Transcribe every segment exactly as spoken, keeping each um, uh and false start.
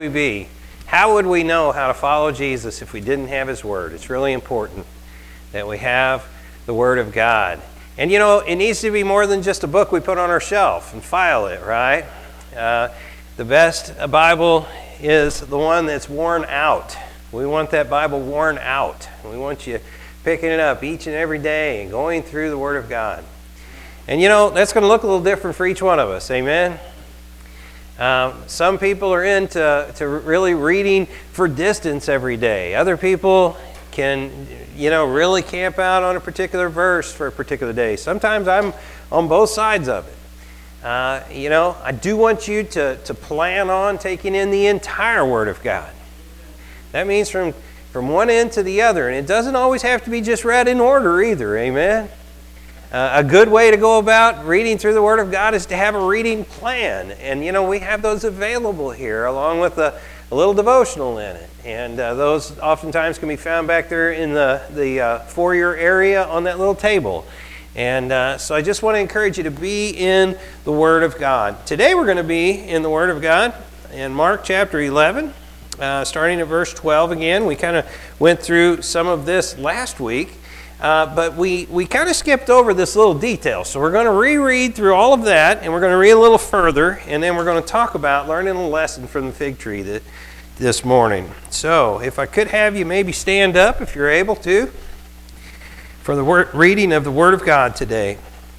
we be? How would we know how to follow Jesus if we didn't have His Word? It's really important that we have the Word of God. And you know, it needs to be more than just a book we put on our shelf and file it, right? Uh, the best Bible is the one that's worn out. We want that Bible worn out. We want you picking it up each and every day and going through the Word of God. And you know, that's going to look a little different for each one of us, amen? Um, some people are into to really reading for distance every day. Other people can, you know, really camp out on a particular verse for a particular day. Sometimes I'm on both sides of it. Uh, you know, I do want you to, to plan on taking in the entire Word of God. That means from, from one end to the other. And it doesn't always have to be just read in order either, amen? Uh, a good way to go about reading through the Word of God is to have a reading plan. And, you know, we have those available here along with a, a little devotional in it. And uh, those oftentimes can be found back there in the, the uh, foyer area on that little table. And uh, so I just want to encourage you to be in the Word of God. Today we're going to be in the Word of God in Mark chapter eleven, uh, starting at verse twelve again. We kind of went through some of this last week. Uh, but we, we kind of skipped over this little detail. So we're going to reread through all of that, and we're going to read a little further, and then we're going to talk about learning a lesson from the fig tree that, this morning. So if I could have you maybe stand up if you're able to for the word, reading of the Word of God today.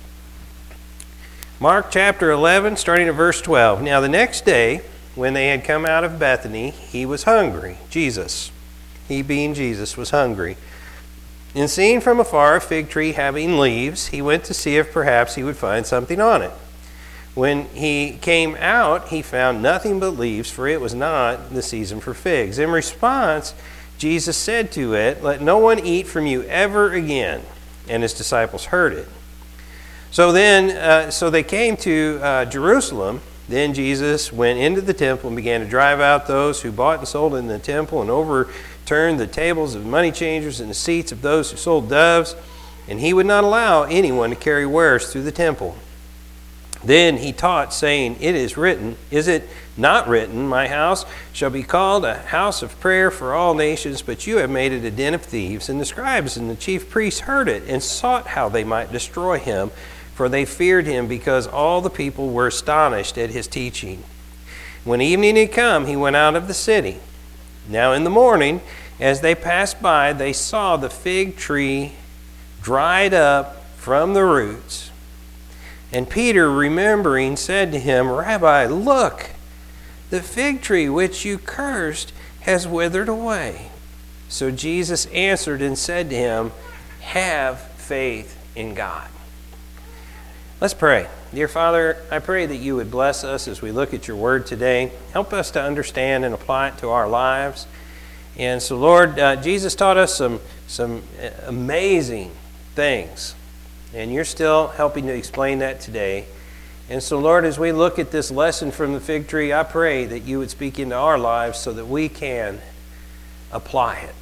Mark chapter eleven, starting at verse twelve. Now the next day, when they had come out of Bethany, he was hungry. Jesus, he being Jesus, was hungry. And seeing from afar a fig tree having leaves, he went to see if perhaps he would find something on it. When he came out, he found nothing but leaves, for it was not the season for figs. In response, Jesus said to it, "Let no one eat from you ever again." And his disciples heard it. So then, uh, so they came to uh, Jerusalem. Then Jesus went into the temple and began to drive out those who bought and sold in the temple and overturned the tables of money changers and the seats of those who sold doves. And he would not allow anyone to carry wares through the temple. Then he taught, saying, "It is written, is it not written, my house shall be called a house of prayer for all nations, but you have made it a den of thieves." And the scribes and the chief priests heard it and sought how they might destroy him, for they feared him, because all the people were astonished at his teaching. When evening had come, he went out of the city. Now in the morning, as they passed by, they saw the fig tree dried up from the roots. And Peter, remembering, said to him, "Rabbi, look, the fig tree which you cursed has withered away." So Jesus answered and said to him, "Have faith in God." Let's pray. Dear Father, I pray that you would bless us as we look at your word today. Help us to understand and apply it to our lives. And so, Lord, uh, Jesus taught us some, some amazing things. And you're still helping to explain that today. And so, Lord, as we look at this lesson from the fig tree, I pray that you would speak into our lives so that we can apply it.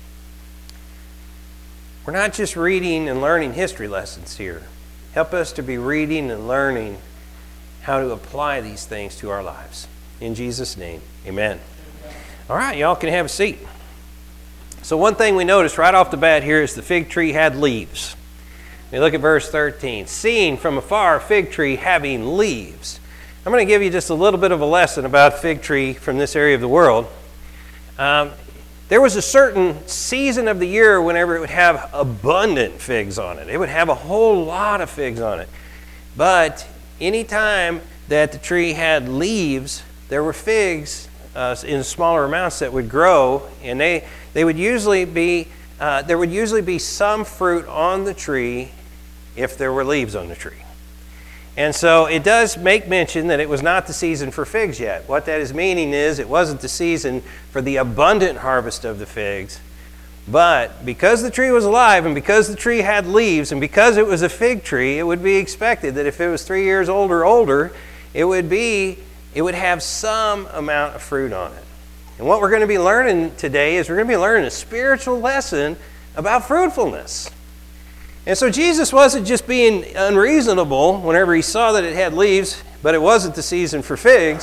We're not just reading and learning history lessons here. Help us to be reading and learning how to apply these things to our lives. In Jesus' name, amen. All right, y'all can have a seat. So one thing we notice right off the bat here is the fig tree had leaves. We look at verse thirteen. Seeing from afar a fig tree having leaves. I'm going to give you just a little bit of a lesson about fig tree from this area of the world. Um, there was a certain season of the year whenever it would have abundant figs on it. It would have a whole lot of figs on it. But any time that the tree had leaves, there were figs uh, in smaller amounts that would grow, and they, they would usually be uh, there would usually be some fruit on the tree if there were leaves on the tree. And so it does make mention that it was not the season for figs yet. What that is meaning is it wasn't the season for the abundant harvest of the figs. But because the tree was alive and because the tree had leaves and because it was a fig tree, it would be expected that if it was three years old or older, it would be, it would have some amount of fruit on it. And what we're going to be learning today is we're going to be learning a spiritual lesson about fruitfulness. And so Jesus wasn't just being unreasonable whenever he saw that it had leaves, but it wasn't the season for figs.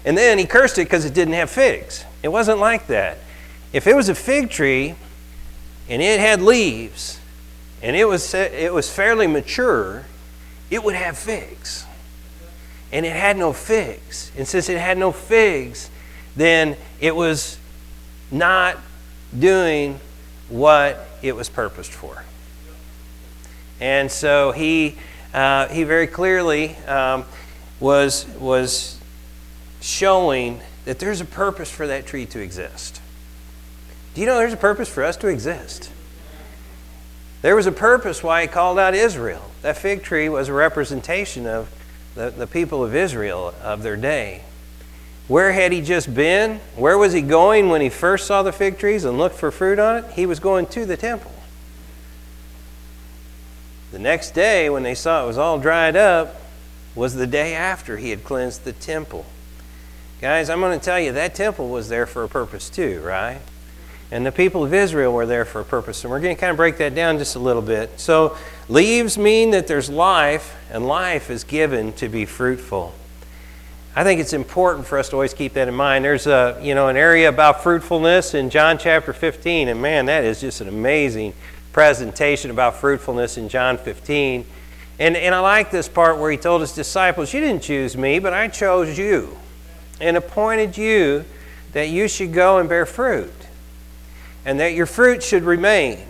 and then he cursed it because it didn't have figs. It wasn't like that. If it was a fig tree and it had leaves and it was it was fairly mature, it would have figs. And it had no figs. And since it had no figs, then it was not doing what it was purposed for. And so he uh, he very clearly um, was was showing that there's a purpose for that tree to exist. Do you know there's a purpose for us to exist? There was a purpose why he called out Israel. That fig tree was a representation of the, the people of Israel of their day. Where had he just been? Where was he going when he first saw the fig trees and looked for fruit on it? He was going to the temple. The next day, when they saw it was all dried up, was the day after he had cleansed the temple. Guys, I'm going to tell you, that temple was there for a purpose too, right? And the people of Israel were there for a purpose. And we're going to kind of break that down just a little bit. So, leaves mean that there's life, and life is given to be fruitful. I think it's important for us to always keep that in mind. There's a, you know, an area about fruitfulness in John chapter fifteen, and man, that is just an amazing presentation about fruitfulness in John fifteen. And, and I like this part where he told his disciples, you didn't choose me, but I chose you and appointed you that you should go and bear fruit, and that your fruit should remain.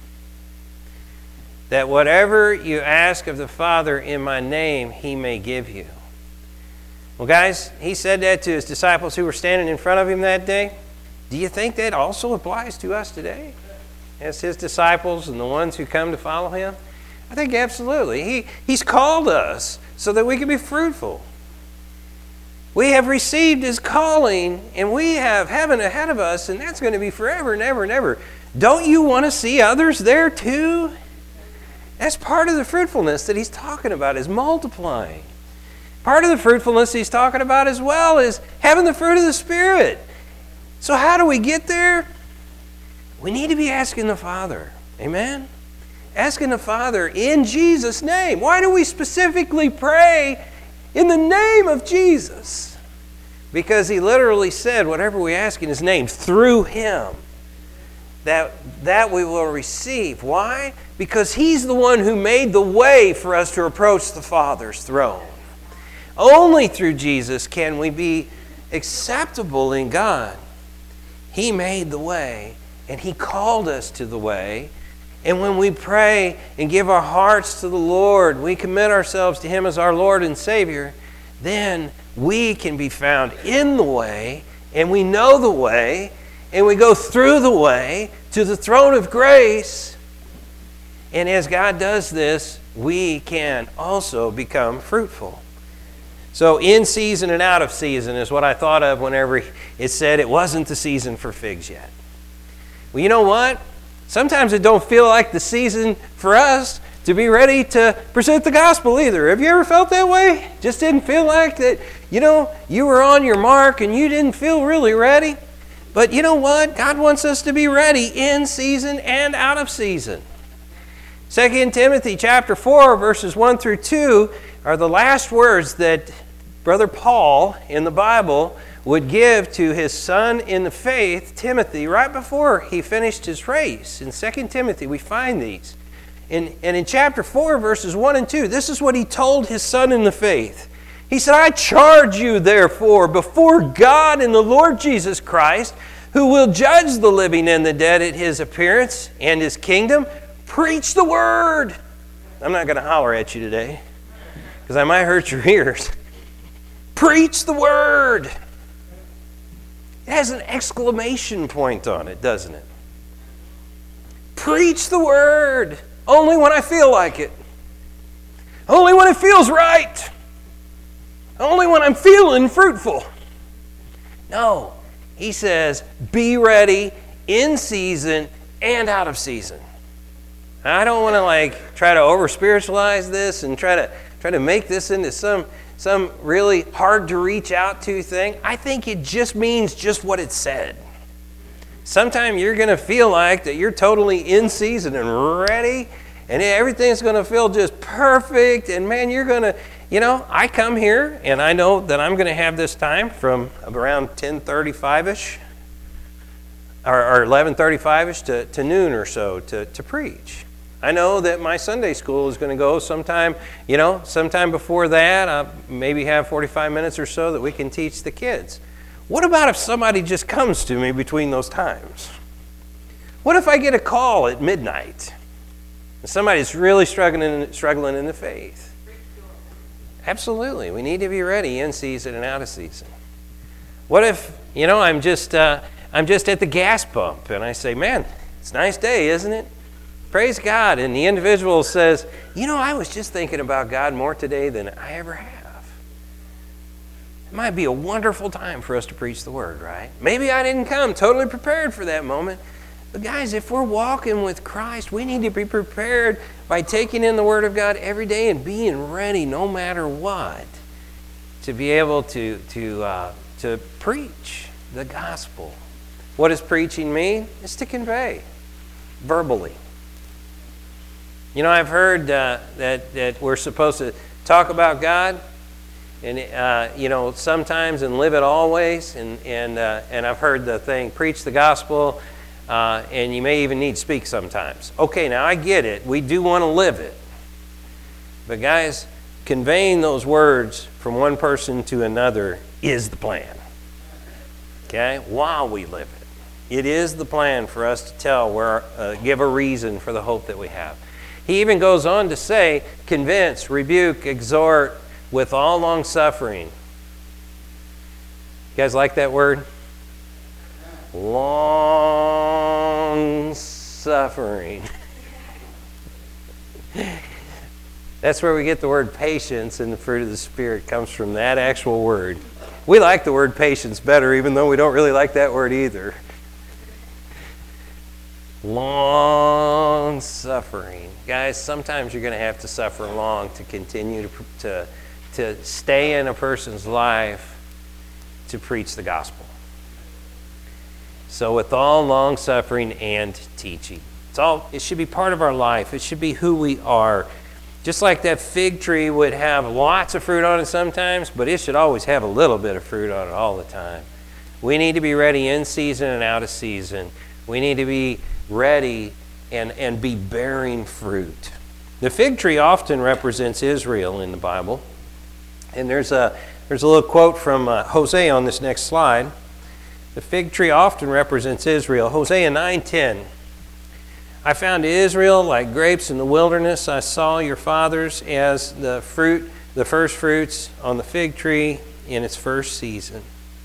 That whatever you ask of the Father in my name, he may give you. Well, guys, he said that to his disciples who were standing in front of him that day. Do you think that also applies to us today as his disciples and the ones who come to follow him? I think absolutely. He, he's called us so that we can be fruitful. We have received his calling, and we have heaven ahead of us, and that's going to be forever and ever and ever. Don't you want to see others there too? That's part of the fruitfulness that he's talking about, is multiplying. Part of the fruitfulness he's talking about as well is having the fruit of the Spirit. So how do we get there? We need to be asking the Father. Amen? Asking the Father in Jesus' name. Why do we specifically pray in the name of Jesus? Because he literally said, whatever we ask in his name, through him, that, that we will receive. Why? Because he's the one who made the way for us to approach the Father's throne. Only through Jesus can we be acceptable in God. He made the way, and he called us to the way. And when we pray and give our hearts to the Lord, we commit ourselves to him as our Lord and Savior, then we can be found in the way, and we know the way, and we go through the way to the throne of grace. And as God does this, we can also become fruitful. So in season and out of season is what I thought of whenever it said it wasn't the season for figs yet. Well, you know what? Sometimes it don't feel like the season for us to be ready to present the gospel either. Have you ever felt that way? Just didn't feel like that, you know, you were on your mark and you didn't feel really ready. But you know what? God wants us to be ready in season and out of season. Second Timothy chapter four, verses one through two are the last words that Brother Paul in the Bible would give to his son in the faith, Timothy, right before he finished his race. In Second Timothy, we find these. In, and in chapter four, verses one and two, this is what he told his son in the faith. He said, I charge you, therefore, before God and the Lord Jesus Christ, who will judge the living and the dead at his appearance and his kingdom, preach the word. I'm not going to holler at you today, because I might hurt your ears. Preach the word. It has an exclamation point on it, doesn't it? Preach the word. Only when I feel like it. Only when it feels right. Only when I'm feeling fruitful. No, he says, be ready in season and out of season. I don't want to like try to over spiritualize this and try to try to make this into some some really hard to reach out to thing. I think it just means just what it said. Sometime you're going to feel like that you're totally in season and ready, and everything's going to feel just perfect, and man, you're going to you know, I come here and I know that I'm going to have this time from around ten thirty-five-ish or, or eleven thirty-five-ish to, to noon or so to, to preach. I know that my Sunday school is going to go sometime, you know, sometime before that. I'll maybe have forty-five minutes or so that we can teach the kids. What about if somebody just comes to me between those times? What if I get a call at midnight and somebody's really struggling, struggling in the faith? Absolutely. We need to be ready in season and out of season. What if, you know, I'm just uh, I'm just at the gas pump and I say, man, it's a nice day, isn't it? Praise God. And the individual says, you know, I was just thinking about God more today than I ever have. It might be a wonderful time for us to preach the word, right? Maybe I didn't come totally prepared for that moment. But guys, if we're walking with Christ, we need to be prepared by taking in the Word of God every day and being ready no matter what to be able to, to, uh, to preach the gospel. What does preaching mean? It's to convey verbally. You know, I've heard uh, that, that we're supposed to talk about God and, uh, you know, sometimes and live it always. And, and, uh, and I've heard the thing, preach the gospel. Uh, and you may even need to speak sometimes. Okay, now I get it. We do want to live it. But guys, conveying those words from one person to another is the plan. Okay? While we live it. It is the plan for us to tell, where, uh, give a reason for the hope that we have. He even goes on to say, convince, rebuke, exhort with all long suffering. You guys like that word? Long suffering. That's where we get the word patience, and the fruit of the Spirit comes from that actual word. We like the word patience better, even though we don't really like that word either. Long suffering. Guys, sometimes you're going to have to suffer long to continue to, to, to stay in a person's life to preach the gospel. So with all long suffering and teaching. It's all, it should be part of our life. It should be who we are. Just like that fig tree would have lots of fruit on it sometimes, but it should always have a little bit of fruit on it all the time. We need to be ready in season and out of season. We need to be ready and, and be bearing fruit. The fig tree often represents Israel in the Bible. And there's a, there's a little quote from uh, Hosea on this next slide. The fig tree often represents Israel. Hosea nine ten. I found Israel like grapes in the wilderness. I saw your fathers as the fruit, the first fruits on the fig tree in its first season.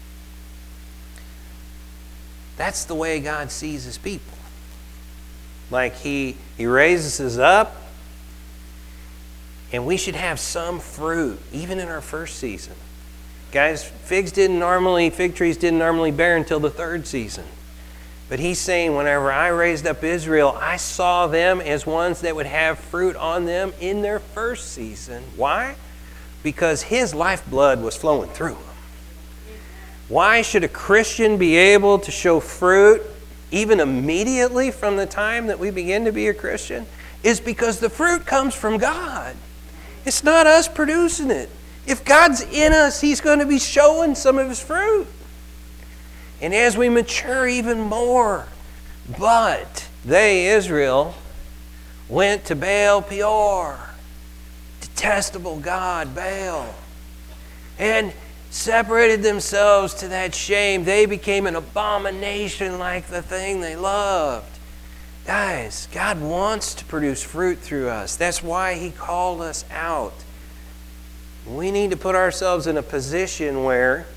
That's the way God sees his people. Like he, he raises us up, and we should have some fruit, even in our first season. Guys, figs didn't normally, fig trees didn't normally bear until the third season. But he's saying, whenever I raised up Israel, I saw them as ones that would have fruit on them in their first season. Why? Because his lifeblood was flowing through them. Why should a Christian be able to show fruit even immediately from the time that we begin to be a Christian? Is because the fruit comes from God. It's not us producing it. If God's in us, he's going to be showing some of his fruit. And as we mature even more, but they, Israel, went to Baal Peor, detestable god Baal, and separated themselves to that shame. They became an abomination like the thing they loved. Guys, God wants to produce fruit through us. That's why he called us out. We need to put ourselves in a position where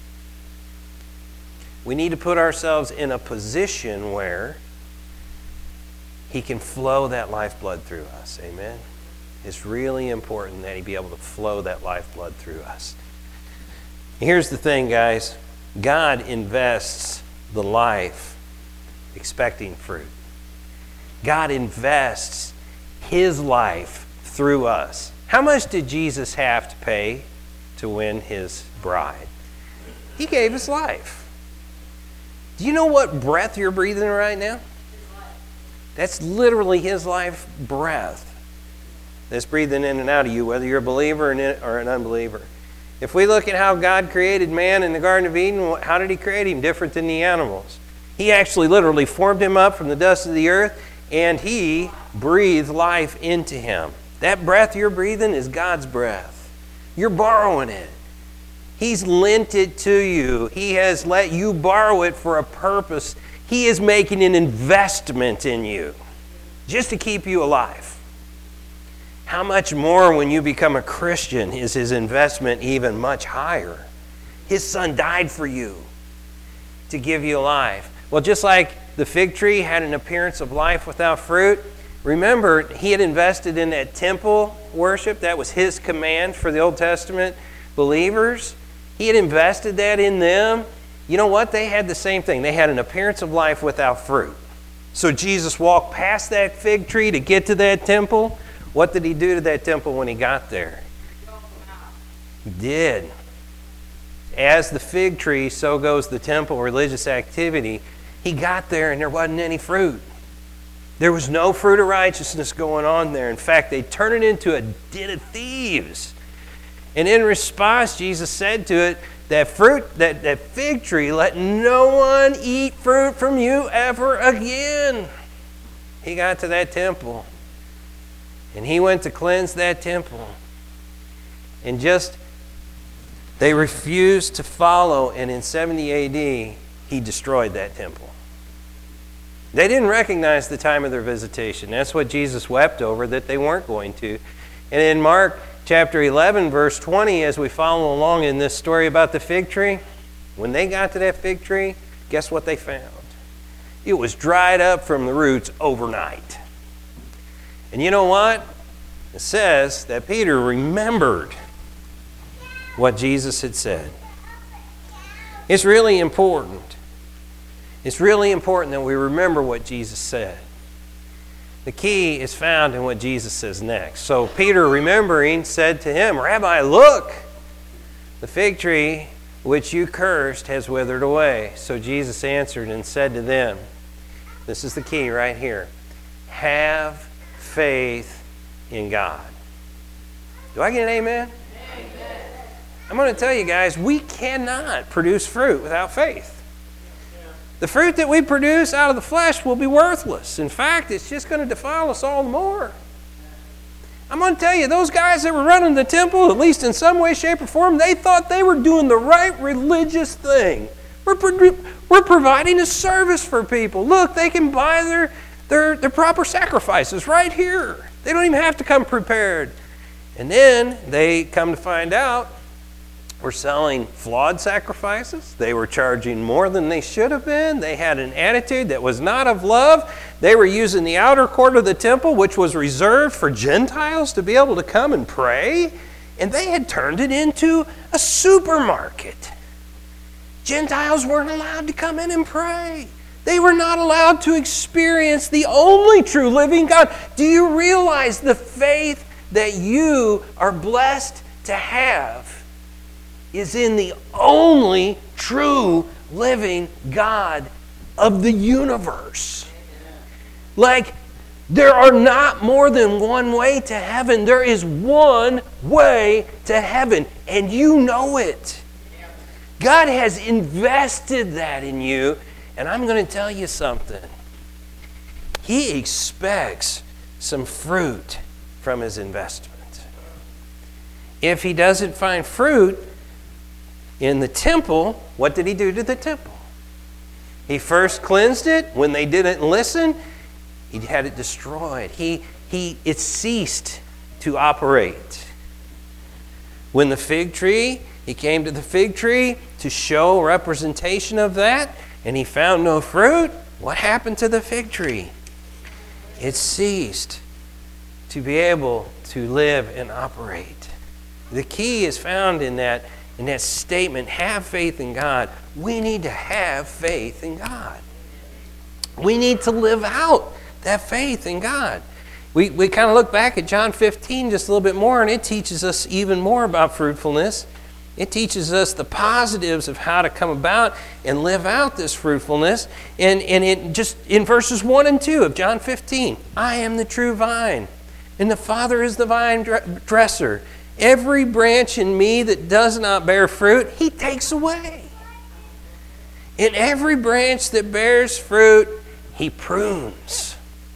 we need to put ourselves in a position where he can flow that lifeblood through us. Amen? It's really important that he be able to flow that lifeblood through us. Here's the thing, guys. God invests the life expecting fruit. God invests his life through us. How much did Jesus have to pay to win his bride? He gave his life. Do you know what breath you're breathing right now? That's literally his life breath. that's breathing in and out of you, whether you're a believer or an unbeliever. If we look at how God created man in the Garden of Eden, how did he create him different than the animals? He actually literally formed him up from the dust of the earth, and he breathed life into him. That breath you're breathing is God's breath. You're borrowing it. He's lent it to you. He has let you borrow it for a purpose. He is making an investment in you just to keep you alive. How much more when you become a Christian is his investment even much higher? His son died for you to give you life. Well, just like the fig tree had an appearance of life without fruit, remember, he had invested in that temple worship. That was his command for the Old Testament believers. He had invested that in them. You know what? They had the same thing. They had an appearance of life without fruit. So Jesus walked past that fig tree to get to that temple. What did he do to that temple when he got there? He did. As the fig tree, so goes the temple religious activity. He got there and there wasn't any fruit. There was no fruit of righteousness going on there. In fact, they turned it into a den of thieves. And in response, Jesus said to it, that fruit, that, that fig tree, let no one eat fruit from you ever again. He got to that temple. And he went to cleanse that temple. And just, they refused to follow. And in seventy A D, he destroyed that temple. They didn't recognize the time of their visitation. That's what Jesus wept over, that they weren't going to. And in Mark chapter eleven, verse twenty, as we follow along in this story about the fig tree, when they got to that fig tree, guess what they found? It was dried up from the roots overnight. And you know what? It says that Peter remembered what Jesus had said. It's really important. It's really important that we remember what Jesus said. The key is found in what Jesus says next. So Peter, remembering, said to him, Rabbi, look, the fig tree which you cursed has withered away. So Jesus answered and said to them, this is the key right here, have faith in God. Do I get an amen? Amen. I'm going to tell you guys, we cannot produce fruit without faith. The fruit that we produce out of the flesh will be worthless. In fact, it's just going to defile us all the more. I'm going to tell you, those guys that were running the temple, at least in some way, shape, or form, they thought they were doing the right religious thing. We're, pro- we're providing a service for people. Look, they can buy their, their, their proper sacrifices right here. They don't even have to come prepared. And then they come to find out were selling flawed sacrifices. They were charging more than they should have been. They had an attitude that was not of love. They were using the outer court of the temple, which was reserved for Gentiles to be able to come and pray. And they had turned it into a supermarket. Gentiles weren't allowed to come in and pray. They were not allowed to experience the only true living God. Do you realize the faith that you are blessed to have is in the only true living God of the universe? Like, there are not more than one way to heaven. There is one way to heaven, and you know it. God has invested that in you, and I'm going to tell you something. He expects some fruit from his investment. If he doesn't find fruit in the temple, what did he do to the temple? He first cleansed it. When they didn't listen, he had it destroyed. He, he, it ceased to operate. When the fig tree, he came to the fig tree to show representation of that, and he found no fruit. What happened to the fig tree? It ceased to be able to live and operate. The key is found in that In that statement, have faith in God. We need to have faith in God. We need to live out that faith in God. We, we kind of look back at John fifteen just a little bit more, and it teaches us even more about fruitfulness. It teaches us the positives of how to come about and live out this fruitfulness. And, and it just in verses one and two of John fifteen, I am the true vine. and the Father is the vine dresser. Every branch in me that does not bear fruit, He takes away. And every branch that bears fruit, He prunes,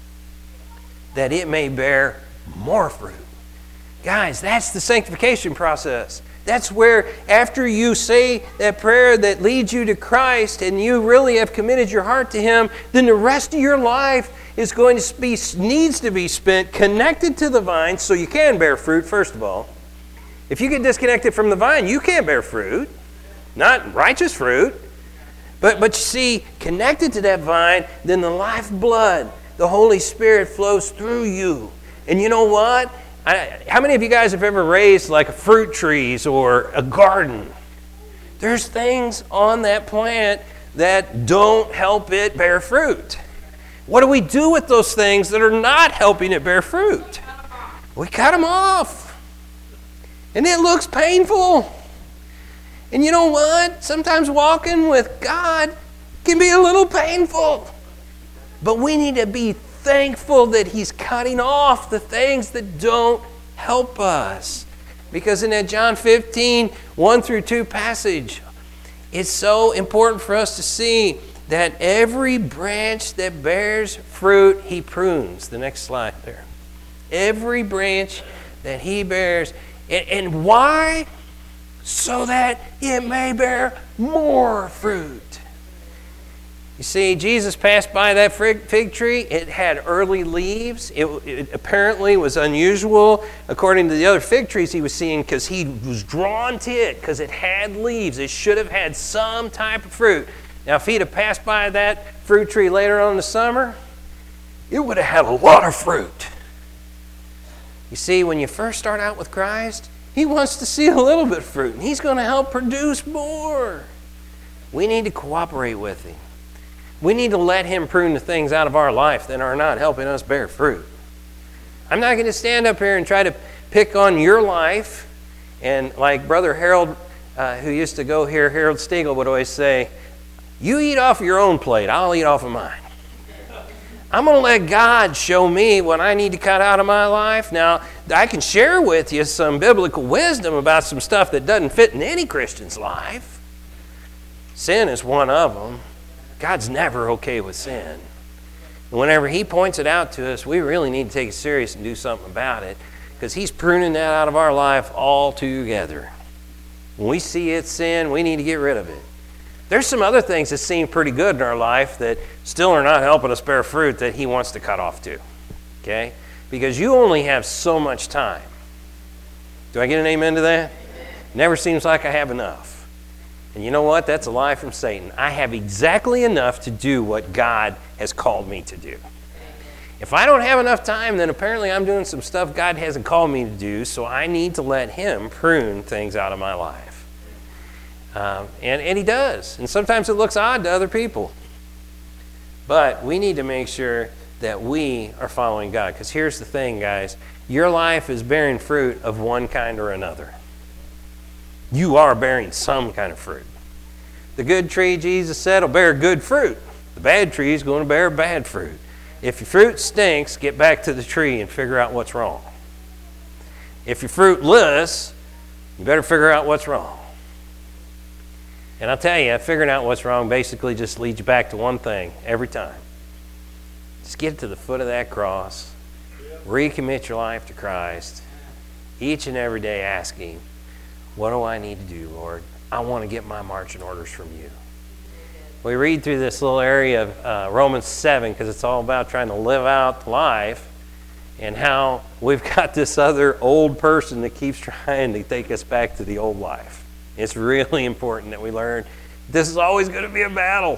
that it may bear more fruit. Guys, that's the sanctification process. That's where after you say that prayer that leads you to Christ and you really have committed your heart to Him, then the rest of your life is going to be, needs to be spent connected to the vine so you can bear fruit, first of all. If you get disconnected from the vine, you can't bear fruit, not righteous fruit. But, but you see, connected to that vine, then the lifeblood, the Holy Spirit flows through you. And you know what? I, how many of you guys have ever raised like fruit trees or a garden? There's things on that plant that don't help it bear fruit. What do we do with those things that are not helping it bear fruit? We cut them off. And it looks painful. And you know what? Sometimes walking with God can be a little painful. But we need to be thankful that He's cutting off the things that don't help us. Because in that John fifteen, one through two passage, it's so important for us to see that every branch that bears fruit, He prunes. The next slide there. Every branch that He bears. And, and why? So that it may bear more fruit. You see, Jesus passed by that fig tree. It had early leaves. It, it apparently was unusual, according to the other fig trees he was seeing, because he was drawn to it, because it had leaves. It should have had some type of fruit. Now, if he'd have passed by that fruit tree later on in the summer, it would have had a lot of fruit. You see, when you first start out with Christ, He wants to see a little bit of fruit, and He's going to help produce more. We need to cooperate with Him. We need to let Him prune the things out of our life that are not helping us bear fruit. I'm not going to stand up here and try to pick on your life. And like Brother Harold, uh, who used to go here, Harold Stiegel would always say, you eat off your own plate, I'll eat off of mine. I'm going to let God show me what I need to cut out of my life. Now, I can share with you some biblical wisdom about some stuff that doesn't fit in any Christian's life. Sin is one of them. God's never okay with sin. And whenever He points it out to us, we really need to take it serious and do something about it, because He's pruning that out of our life altogether. When we see it's sin, we need to get rid of it. There's some other things that seem pretty good in our life that still are not helping us bear fruit that He wants to cut off too. Okay? Because you only have so much time. Do I get an amen to that? Never seems like I have enough. And you know what? That's a lie from Satan. I have exactly enough to do what God has called me to do. If I don't have enough time, then apparently I'm doing some stuff God hasn't called me to do, so I need to let Him prune things out of my life. Um, and, and He does. And sometimes it looks odd to other people. But we need to make sure that we are following God. Because here's the thing, guys. Your life is bearing fruit of one kind or another. You are bearing some kind of fruit. The good tree, Jesus said, will bear good fruit. The bad tree is going to bear bad fruit. If your fruit stinks, get back to the tree and figure out what's wrong. If you're fruitless, you better figure out what's wrong. And I'll tell you, figuring out what's wrong basically just leads you back to one thing every time. Just get to the foot of that cross. Recommit your life to Christ. Each and every day asking, what do I need to do, Lord? I want to get my marching orders from you. We read through this little area of uh, Romans seven, because it's all about trying to live out life, and how we've got this other old person that keeps trying to take us back to the old life. It's really important that we learn this is always going to be a battle.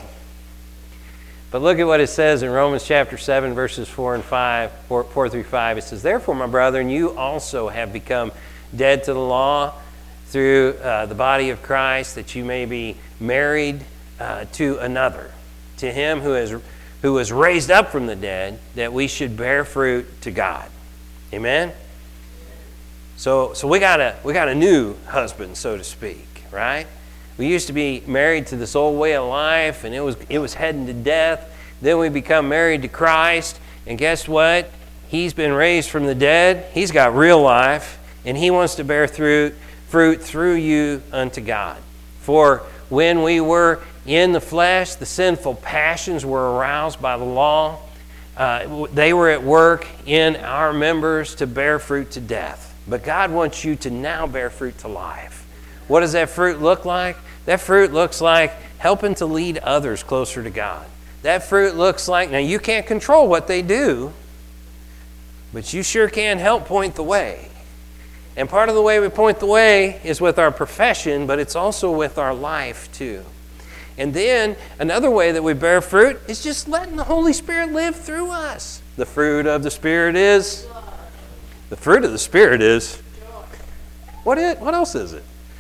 But look at what it says in Romans chapter seven, verses four and five, four, four through five. It says, therefore, my brethren, you also have become dead to the law through uh, the body of Christ, that you may be married uh, to another, to Him who is who was raised up from the dead, that we should bear fruit to God. Amen? So so we got a we got a new husband, so to speak, right? We used to be married to this old way of life, and it was it was heading to death. Then we become married to Christ, and guess what? He's been raised from the dead. He's got real life, and he wants to bear fruit, fruit through you unto God. For when we were in the flesh, the sinful passions were aroused by the law. Uh, they were at work in our members to bear fruit to death. But God wants you to now bear fruit to life. What does that fruit look like? That fruit looks like helping to lead others closer to God. That fruit looks like, now you can't control what they do, but you sure can help point the way. And part of the way we point the way is with our profession, but it's also with our life too. And then another way that we bear fruit is just letting the Holy Spirit live through us. The fruit of the Spirit is? The fruit of the Spirit is? What is, what else is it?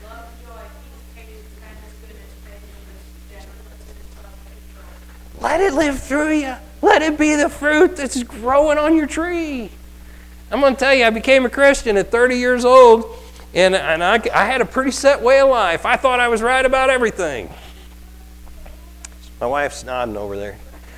Let it live through you. Let it be the fruit that's growing on your tree. I'm going to tell you, I became a Christian at thirty years old, and, and I, I had a pretty set way of life. I thought I was right about everything. My wife's nodding over there.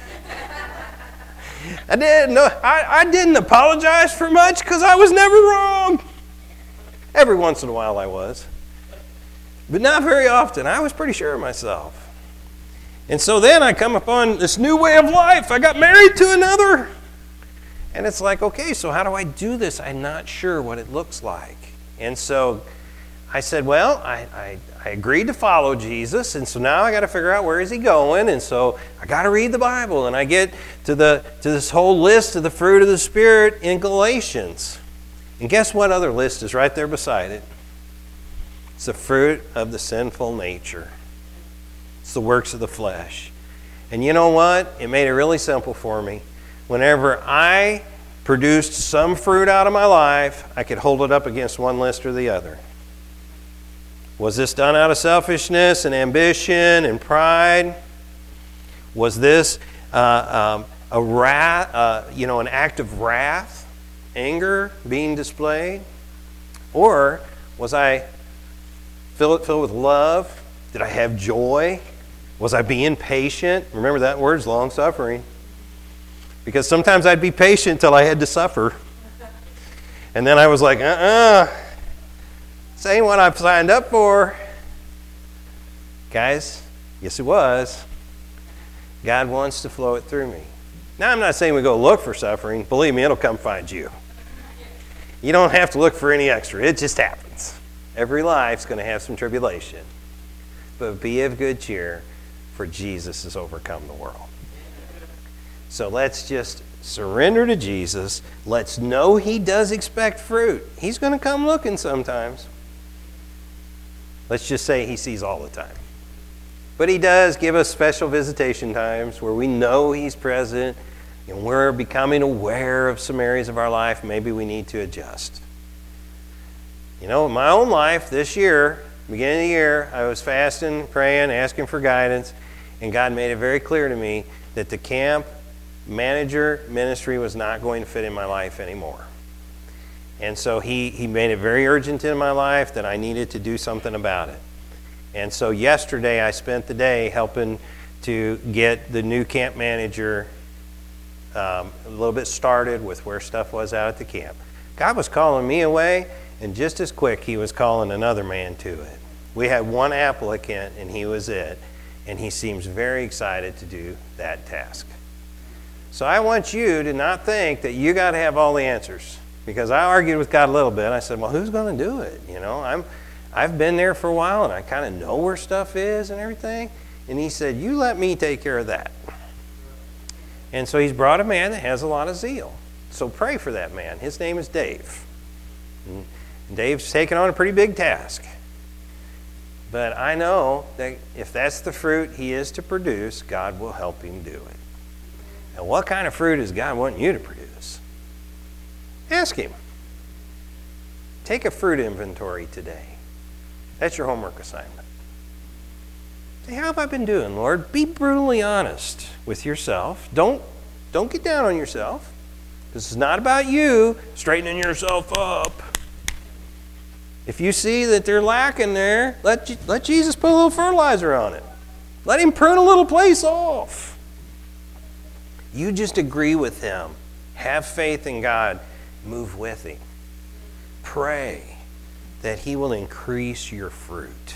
I didn't know, I, I didn't apologize for much because I was never wrong. Every once in a while I was. But not very often. I was pretty sure of myself. And so then I come upon this new way of life. I got married to another. And it's like, okay, so how do I do this? I'm not sure what it looks like. And so I said, well, I, I, I agreed to follow Jesus. And so now I got to figure out where is he going. And so I got to read the Bible. And I get to the to this whole list of the fruit of the Spirit in Galatians. And guess what other list is right there beside it? It's the fruit of the sinful nature. It's the works of the flesh. And you know what? It made it really simple for me. Whenever I produced some fruit out of my life, I could hold it up against one list or the other. Was this done out of selfishness and ambition and pride? Was this uh, um, a wrath, uh, you know, an act of wrath, anger being displayed? Or was I filled, filled with love? Did I have joy? Was I being patient? Remember that word's long-suffering. Because sometimes I'd be patient till I had to suffer. And then I was like, uh-uh. This ain't what I've signed up for. Guys, yes it was. God wants to flow it through me. Now I'm not saying we go look for suffering. Believe me, it'll come find you. You don't have to look for any extra. It just happens. Every life's going to have some tribulation. But be of good cheer, for Jesus has overcome the world. So let's just surrender to Jesus. Let's know he does expect fruit. He's going to come looking sometimes. Let's just say he sees all the time. But he does give us special visitation times where we know he's present and we're becoming aware of some areas of our life maybe we need to adjust. You know, in my own life this year, beginning of the year, I was fasting, praying, asking for guidance, and God made it very clear to me that the camp manager ministry was not going to fit in my life anymore. And so he, he made it very urgent in my life that I needed to do something about it. And so yesterday I spent the day helping to get the new camp manager um, a little bit started with where stuff was out at the camp. God was calling me away, and just as quick he was calling another man to it. We had one applicant and he was it, and he seems very excited to do that task. So I want you to not think that you got to have all the answers, because I argued with God a little bit. I said, well, who's going to do it? You know, I'm, I've been there for a while and I kind of know where stuff is and everything. And he said, you let me take care of that. And so he's brought a man that has a lot of zeal. So pray for that man. His name is Dave. And Dave's taken on a pretty big task. But I know that if that's the fruit he is to produce, God will help him do it. And what kind of fruit is God wanting you to produce? Ask him. Take a fruit inventory today. That's your homework assignment. Say, how have I been doing, Lord? Be brutally honest with yourself. Don't, don't get down on yourself. This is not about you straightening yourself up. If you see that they're lacking there, let, let Jesus put a little fertilizer on it. Let him prune a little place off. You just agree with him Have faith in God. Move with Him. Pray that He will increase your fruit.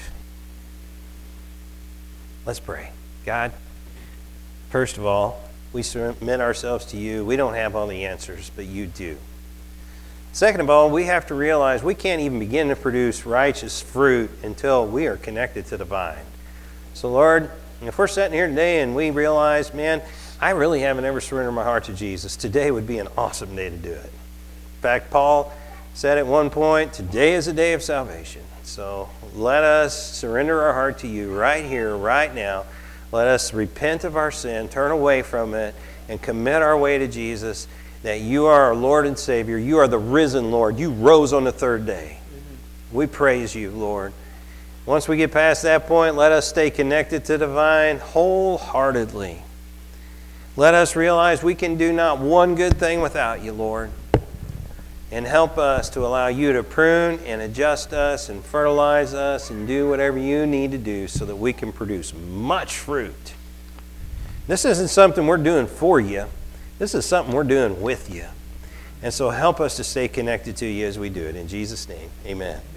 Let's pray. God, first of all, we submit ourselves to You. We don't have all the answers, but You do. Second of all, we have to realize we can't even begin to produce righteous fruit until we are connected to the vine. So Lord, if we're sitting here today and we realize, man, I really haven't ever surrendered my heart to Jesus, today would be an awesome day to do it. In fact, Paul said at one point, today is a day of salvation. So let us surrender our heart to You right here, right now. Let us repent of our sin, turn away from it, and commit our way to Jesus, that You are our Lord and Savior. You are the risen Lord. You rose on the third day. Mm-hmm. We praise You, Lord. Once we get past that point, let us stay connected to the vine wholeheartedly. Let us realize we can do not one good thing without You, Lord. And help us to allow You to prune and adjust us and fertilize us and do whatever You need to do so that we can produce much fruit. This isn't something we're doing for You. This is something we're doing with You. And so help us to stay connected to You as we do it. In Jesus' name, amen.